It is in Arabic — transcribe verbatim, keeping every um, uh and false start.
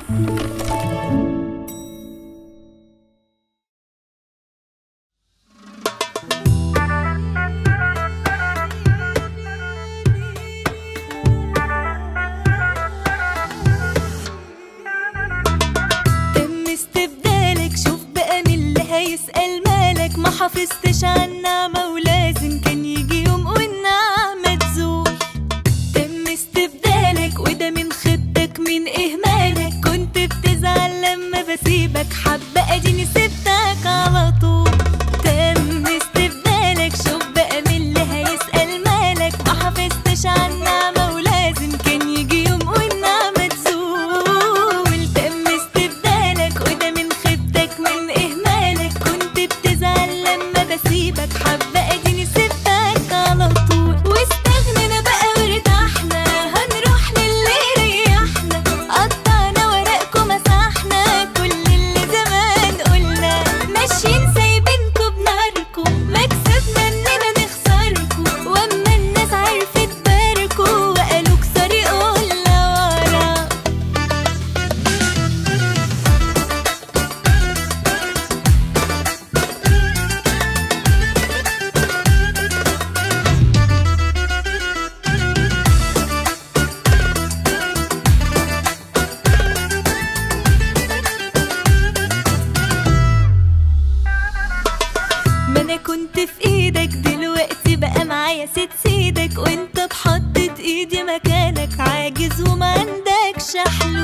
هيسأل مالك، ما حافظتش عالنعمة ولازم كان يجي يوم والنعمة تزول. تم استبدالك وده من خطتك من إهمالك، كنت بتزعل لما بسيبك، حبة أديني سبتك على طول. تم استبدالك، شوف بقى مين اللي هيسأل مالك، ما حافظتش عالنعمة ولازم كان يجي يوم والنعمة تزول. تم استبدالك وده من خطتك من إهمالك، بسيبك حبة اديني سبتك على طول. واستغنينا بقى وارتحنا، هنروح للي يريحنا، قطعنا ورقكم مسحنا كل اللي زمان قلنا. ماشيين سايبينكوا بناركوا، مكسبنا اننا نخسركوا، واما الناس عرفت باركوا وقالوا كسري قولنا ورا. كنت في ايدك دلوقتي بقى معايا ست سيدك، وانت اتحطت ايدي مكانك، عاجز وما عندكش حل.